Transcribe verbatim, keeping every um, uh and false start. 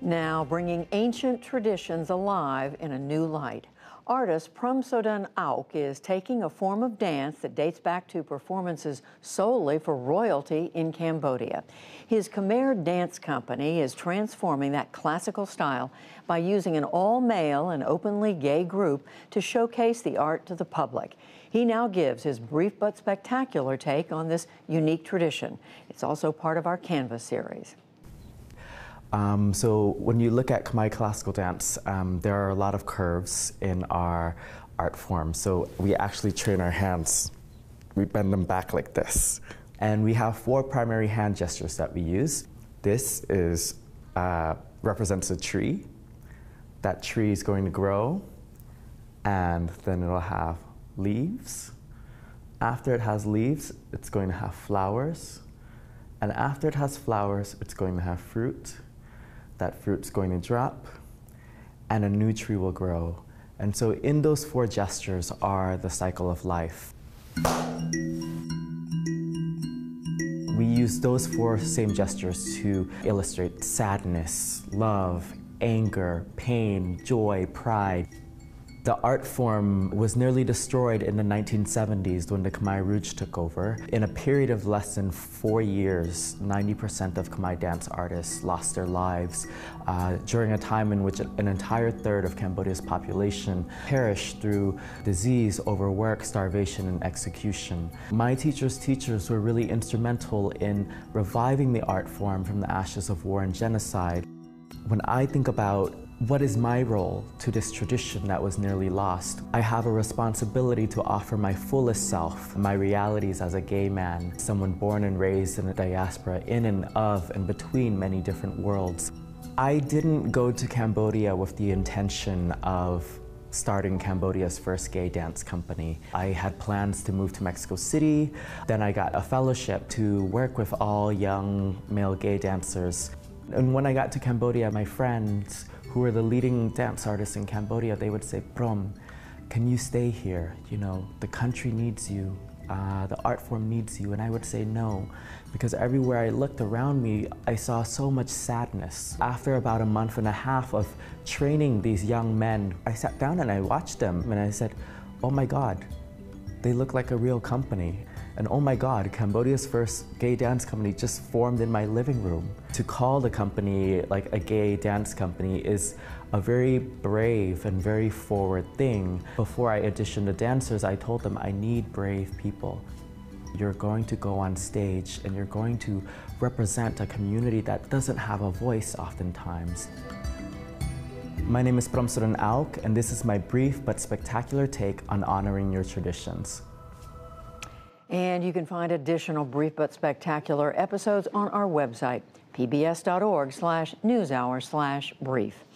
Now bringing ancient traditions alive in a new light. Artist Prumsodon Auk is taking a form of dance that dates back to performances solely for royalty in Cambodia. His Khmer Dance Company is transforming that classical style by using an all-male and openly gay group to showcase the art to the public. He now gives his brief but spectacular take on this unique tradition. It's also part of our Canvas series. Um, so when you look at Khmer classical dance, um, there are a lot of curves in our art form. So we actually train our hands. We bend them back like this. And we have four primary hand gestures that we use. This is uh, represents a tree. That tree is going to grow, and then it'll have leaves. After it has leaves, it's going to have flowers. And after it has flowers, it's going to have fruit. That fruit's going to drop, and a new tree will grow. And so in those four gestures are the cycle of life. We use those four same gestures to illustrate sadness, love, anger, pain, joy, pride. The art form was nearly destroyed in the nineteen seventies when the Khmer Rouge took over. In a period of less than four years, ninety percent of Khmer dance artists lost their lives uh, during a time in which an entire third of Cambodia's population perished through disease, overwork, starvation, and execution. My teacher's teachers were really instrumental in reviving the art form from the ashes of war and genocide. When I think about what is my role to this tradition that was nearly lost, I have a responsibility to offer my fullest self, my realities as a gay man, someone born and raised in a diaspora, in and of and between many different worlds. I didn't go to Cambodia with the intention of starting Cambodia's first gay dance company. I had plans to move to Mexico City, then I got a fellowship to work with all young male gay dancers. And when I got to Cambodia, my friends, who were the leading dance artists in Cambodia, they would say, "Prum, can you stay here? You know, the country needs you, uh, the art form needs you." And I would say no, because everywhere I looked around me, I saw so much sadness. After about a month and a half of training these young men, I sat down and I watched them and I said, oh my God, they look like a real company. And oh my God, Cambodia's first gay dance company just formed in my living room. To call the company like a gay dance company is a very brave and very forward thing. Before I auditioned the dancers, I told them I need brave people. You're going to go on stage and you're going to represent a community that doesn't have a voice oftentimes. My name is Prumsodon Auk, and this is my brief but spectacular take on honoring your traditions. And you can find additional brief but spectacular episodes on our website, p b s dot org slash newshour slash brief.